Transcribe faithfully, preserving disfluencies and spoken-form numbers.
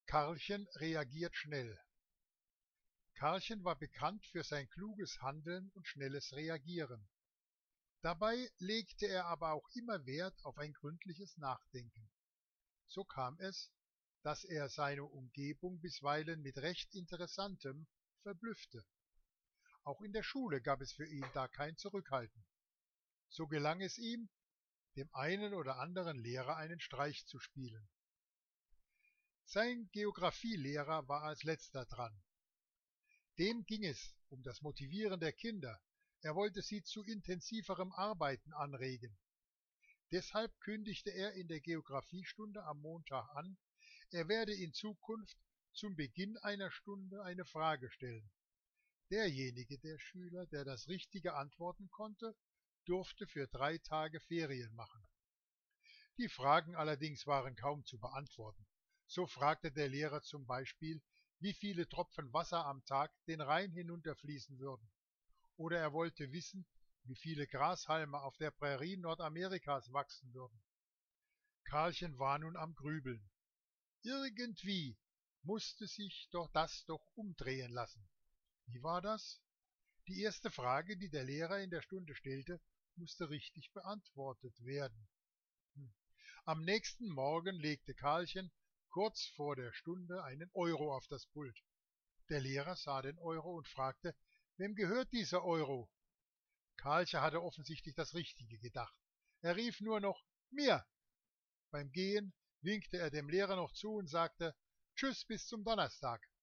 Karlchen reagiert schnell. Karlchen war bekannt für sein kluges Handeln und schnelles Reagieren. Dabei legte er aber auch immer Wert auf ein gründliches Nachdenken. So kam es, dass er seine Umgebung bisweilen mit recht Interessantem verblüffte. Auch in der Schule gab es für ihn da kein Zurückhalten. So gelang es ihm, dem einen oder anderen Lehrer einen Streich zu spielen. Sein Geographielehrer war als letzter dran. Dem ging es um das Motivieren der Kinder. Er wollte sie zu intensiverem Arbeiten anregen. Deshalb kündigte er in der Geographiestunde am Montag an, er werde in Zukunft zum Beginn einer Stunde eine Frage stellen. Derjenige der Schüler, der das Richtige antworten konnte, durfte für drei Tage Ferien machen. Die Fragen allerdings waren kaum zu beantworten. So fragte der Lehrer zum Beispiel, wie viele Tropfen Wasser am Tag den Rhein hinunterfließen würden. Oder er wollte wissen, wie viele Grashalme auf der Prärie Nordamerikas wachsen würden. Karlchen war nun am Grübeln. Irgendwie musste sich doch das doch umdrehen lassen. Wie war das? Die erste Frage, die der Lehrer in der Stunde stellte, musste richtig beantwortet werden. Hm. Am nächsten Morgen legte Karlchen kurz vor der Stunde einen Euro auf das Pult. Der Lehrer sah den Euro und fragte, wem gehört dieser Euro? Karlchen hatte offensichtlich das Richtige gedacht. Er rief nur noch mir. Beim Gehen winkte er dem Lehrer noch zu und sagte, Tschüss bis zum Donnerstag.